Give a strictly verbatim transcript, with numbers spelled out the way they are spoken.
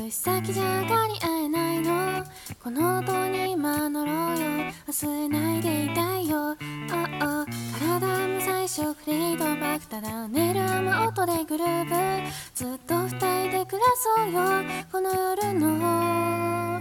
行先じゃがに会えないの、この音に今乗ろうよ、忘れないでいたいよ、oh oh、 体も最初フリードバック、ただ寝る雨音でグルーブ、ずっと二人で暮らそうよこの夜の